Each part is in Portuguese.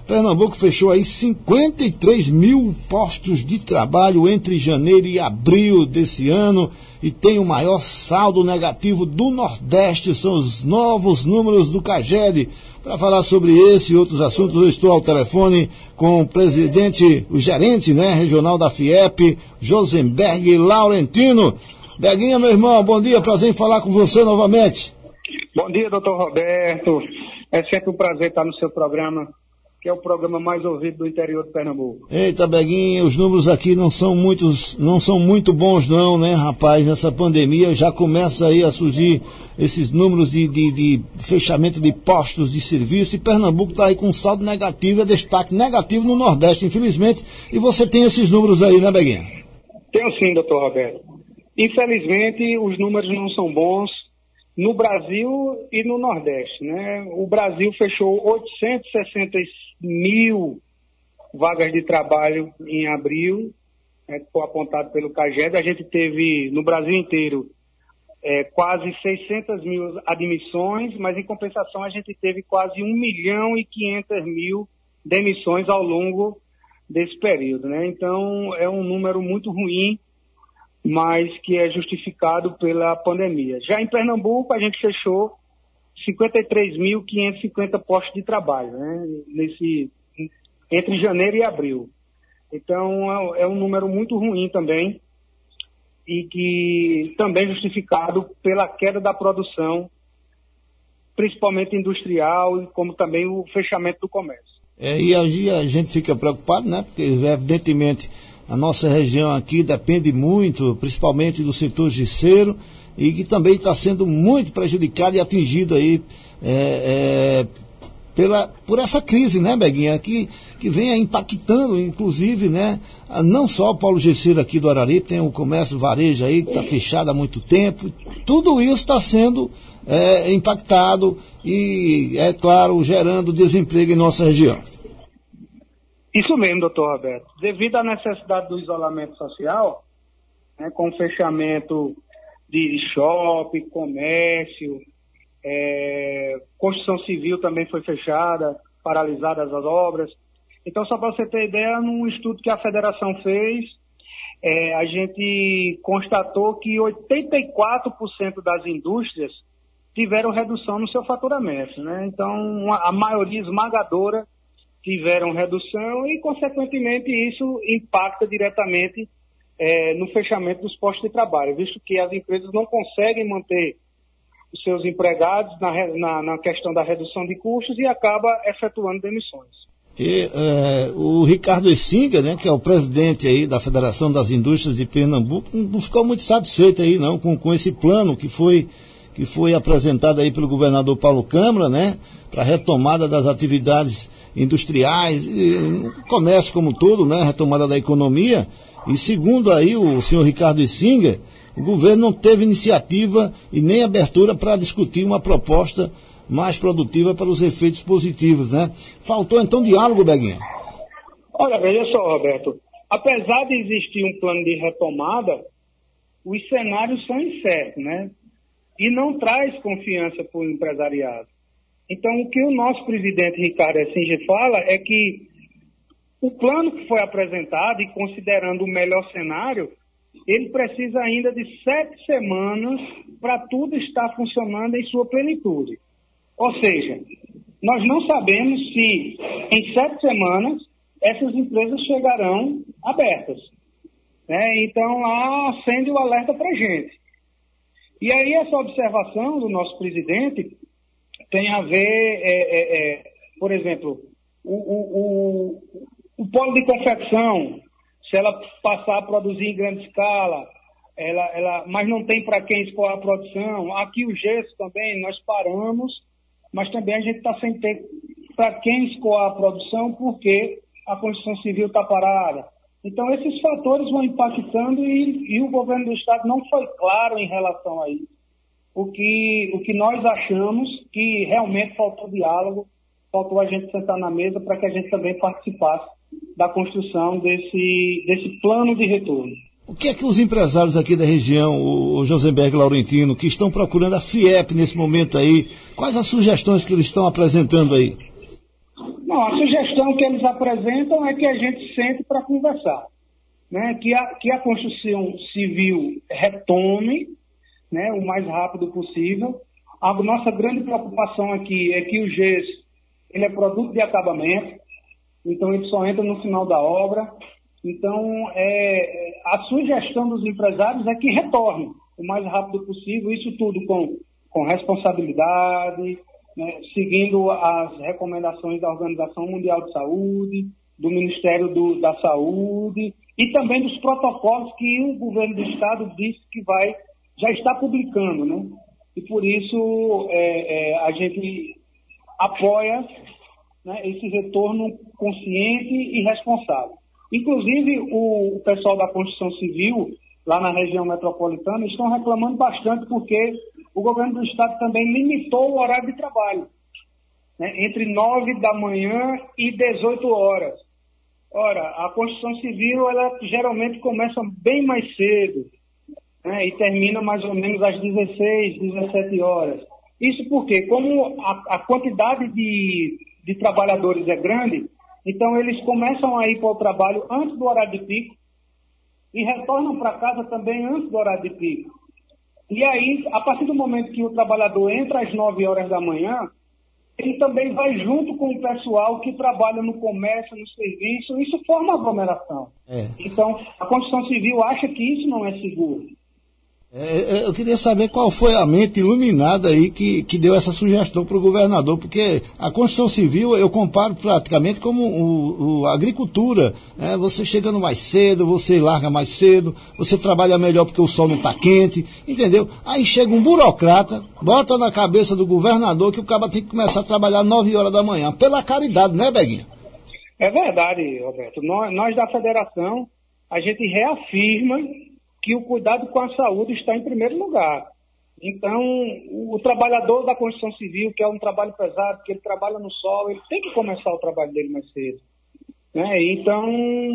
Pernambuco fechou aí 53 mil postos de trabalho entre janeiro e abril desse ano e tem o maior saldo negativo do Nordeste, são os novos números do CAGED. Para falar sobre esse e outros assuntos, eu estou ao telefone com o presidente, o gerente, regional da FIEP, Josenberg Laurentino. Beguinha, meu irmão, bom dia, prazer em falar com você novamente. Bom dia, doutor Roberto. É sempre um prazer estar no seu programa, que é o programa mais ouvido do interior de Pernambuco. Eita, Beguinha, os números aqui não são muito bons não, né, rapaz? Nessa pandemia já começa aí a surgir esses números de fechamento de postos de serviço e Pernambuco está aí com um saldo negativo, é destaque negativo no Nordeste, infelizmente. E você tem esses números aí, né, Beguinha? Tenho sim, doutor Roberto. Infelizmente, os números não são bons no Brasil e no Nordeste, né? O Brasil fechou 860 mil vagas de trabalho em abril, foi apontado pelo CAGED. A gente teve no Brasil inteiro quase 600 mil admissões, mas em compensação a gente teve quase 1.500.000 demissões ao longo desse período, né? Então é um número muito ruim, mas que é justificado pela pandemia. Já em Pernambuco, a gente fechou 53.550 postos de trabalho, né, entre janeiro e abril. Então, é um número muito ruim também, e que também é justificado pela queda da produção, principalmente industrial, e como também o fechamento do comércio. E a gente fica preocupado, né, porque evidentemente a nossa região aqui depende muito, principalmente do setor gesseiro, e que também está sendo muito prejudicado e atingido aí por essa crise, né, Beguinha, que vem impactando, inclusive, né, não só o polo gesseiro aqui do Araripe, tem o comércio varejo aí que está fechado há muito tempo. Tudo isso está sendo impactado e, é claro, gerando desemprego em nossa região. Isso mesmo, doutor Roberto. Devido à necessidade do isolamento social, né, com o fechamento de shopping, comércio, construção civil também foi fechada, paralisadas as obras. Então, só para você ter ideia, num estudo que a federação fez, a gente constatou que 84% das indústrias tiveram redução no seu faturamento, né? Então, a maioria esmagadora tiveram redução e, consequentemente, isso impacta diretamente no fechamento dos postos de trabalho, visto que as empresas não conseguem manter os seus empregados na questão da redução de custos e acaba efetuando demissões. E o Ricardo Essinga, né, que é o presidente aí da Federação das Indústrias de Pernambuco, não ficou muito satisfeito aí não com esse plano que foi apresentado aí pelo governador Paulo Câmara, né, para a retomada das atividades industriais, e comércio como um todo, né, retomada da economia. E segundo aí o senhor Ricardo Essinga, o governo não teve iniciativa e nem abertura para discutir uma proposta mais produtiva para os efeitos positivos, né? Faltou então diálogo, Beguinha? Olha, veja só, Roberto, apesar de existir um plano de retomada, os cenários são incertos, né? E não traz confiança para o empresariado. Então, o que o nosso presidente Ricardo Essinga fala é que o plano que foi apresentado, e considerando o melhor cenário, ele precisa ainda de 7 semanas para tudo estar funcionando em sua plenitude. Ou seja, nós não sabemos se em 7 semanas essas empresas chegarão abertas, né? Então, acende o alerta para a gente. E aí essa observação do nosso presidente tem a ver, por exemplo, o polo de confecção, se ela passar a produzir em grande escala, mas não tem para quem escoar a produção. Aqui o gesso também, nós paramos, mas também a gente está sem ter para quem escoar a produção, porque a construção civil está parada. Então, esses fatores vão impactando e o governo do Estado não foi claro em relação a isso. O que nós achamos que realmente faltou diálogo, faltou a gente sentar na mesa para que a gente também participasse da construção desse plano de retorno. O que é que os empresários aqui da região, o Josenberg Laurentino, que estão procurando a FIEP nesse momento aí, quais as sugestões que eles estão apresentando aí? Não, a sugestão que eles apresentam é que a gente sente para conversar, né? Que a construção civil retome, né, o mais rápido possível. A nossa grande preocupação aqui é que o gesso ele é produto de acabamento, então ele só entra no final da obra. Então, a sugestão dos empresários é que retorne o mais rápido possível, isso tudo com responsabilidade, né, seguindo as recomendações da Organização Mundial de Saúde, do Ministério da Saúde e também dos protocolos que o governo do Estado disse que já está publicando, né? E por isso a gente apoia, né, esse retorno consciente e responsável. Inclusive, o pessoal da construção civil, lá na região metropolitana, estão reclamando bastante porque o governo do Estado também limitou o horário de trabalho, né, entre 9 da manhã e 18 horas. Ora, a construção civil, ela geralmente começa bem mais cedo, né, e termina mais ou menos às 16, 17 horas. Isso porque, como a quantidade de trabalhadores é grande, então eles começam a ir para o trabalho antes do horário de pico e retornam para casa também antes do horário de pico. E aí, a partir do momento que o trabalhador entra às 9 horas da manhã, ele também vai junto com o pessoal que trabalha no comércio, no serviço, isso forma aglomeração. Então, a construção civil acha que isso não é seguro. Eu queria saber qual foi a mente iluminada aí que deu essa sugestão para o governador, porque a construção civil eu comparo praticamente como a agricultura, né? Você chegando mais cedo, você larga mais cedo, você trabalha melhor porque o sol não está quente, entendeu? Aí chega um burocrata, bota na cabeça do governador que o cara tem que começar a trabalhar 9 horas da manhã, pela caridade, né, Beguinha? É verdade, Roberto. Nós da federação, a gente reafirma que o cuidado com a saúde está em primeiro lugar. Então, o trabalhador da construção civil, que é um trabalho pesado, que ele trabalha no sol, ele tem que começar o trabalho dele mais cedo, né? Então,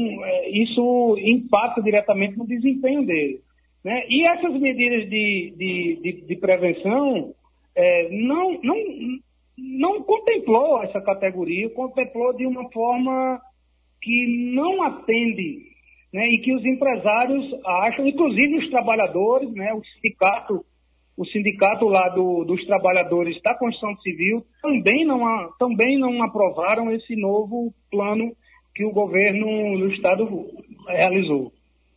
isso impacta diretamente no desempenho dele, né? E essas medidas de prevenção não contemplou essa categoria, contemplou de uma forma que não atende, né, e que os empresários acham, inclusive os trabalhadores, né, o sindicato lá dos trabalhadores da construção civil também não aprovaram esse novo plano que o governo do Estado realizou.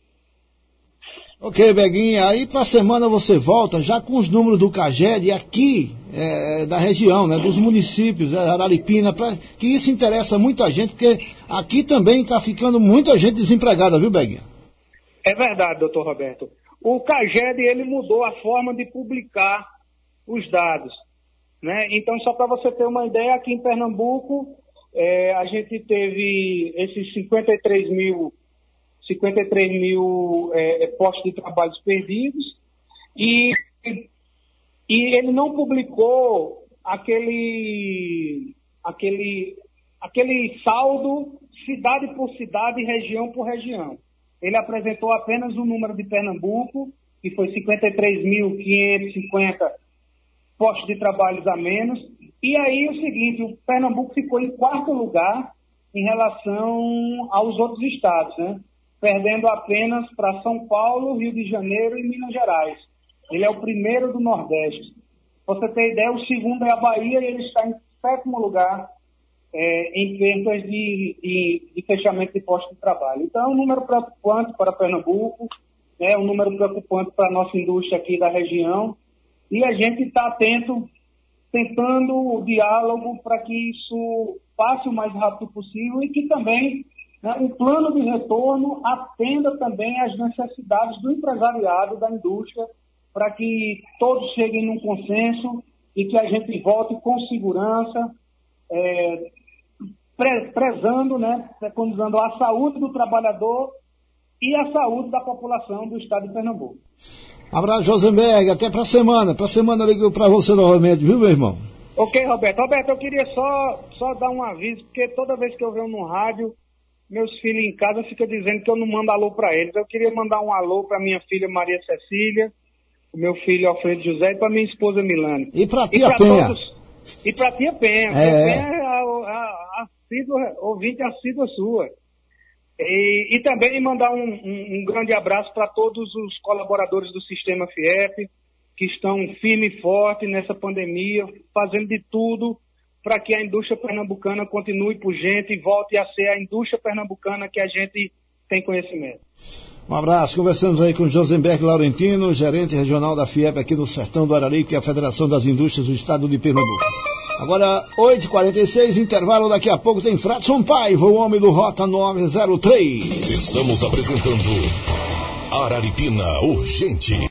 Ok, Beguinha, aí para a semana você volta já com os números do CAGED aqui da região, né, dos municípios, Araripina, que isso interessa muita gente, porque aqui também está ficando muita gente desempregada, viu, Beguinha? É verdade, doutor Roberto. O CAGED, ele mudou a forma de publicar os dados, né? Então, só para você ter uma ideia, aqui em Pernambuco, a gente teve esses 53 mil postos de trabalho perdidos e ele não publicou aquele saldo cidade por cidade, região por região. Ele apresentou apenas o número de Pernambuco, que foi 53.550 postos de trabalho a menos. E aí o seguinte, o Pernambuco ficou em quarto lugar em relação aos outros estados, né? Perdendo apenas para São Paulo, Rio de Janeiro e Minas Gerais. Ele é o primeiro do Nordeste. Pra você ter ideia, o segundo é a Bahia e ele está em sétimo lugar em perdas de fechamento de postos de trabalho. Então, é um número preocupante para Pernambuco, é um número preocupante para a nossa indústria aqui da região, e a gente está tentando o diálogo para que isso passe o mais rápido possível e que também, né, o plano de retorno atenda também às necessidades do empresariado, da indústria, para que todos cheguem num consenso e que a gente volte com segurança, prezando, né, preconizando a saúde do trabalhador e a saúde da população do estado de Pernambuco. Abraço, Josenberg, até para a semana. Para a semana eu ligo para você novamente, viu, meu irmão? Ok, Roberto. Roberto, eu queria só dar um aviso, porque toda vez que eu venho no rádio, meus filhos em casa ficam dizendo que eu não mando alô para eles. Eu queria mandar um alô para minha filha Maria Cecília, o meu filho Alfredo José e para minha esposa Milane. E para tia Penha. E para tia Penha. Tia Penha é a ouvinte assídua sua. E também mandar um grande abraço para todos os colaboradores do Sistema FIEP, que estão firme e forte nessa pandemia, fazendo de tudo para que a indústria pernambucana continue pujante e volte a ser a indústria pernambucana que a gente tem conhecimento. Um abraço. Conversamos aí com Josenberg Laurentino, gerente regional da FIEP aqui no Sertão do Araripe, que é a Federação das Indústrias do Estado de Pernambuco. Agora, 8h46, intervalo, daqui a pouco tem Fradson Paiva, o homem do Rota 903. Estamos apresentando Araripina Urgente.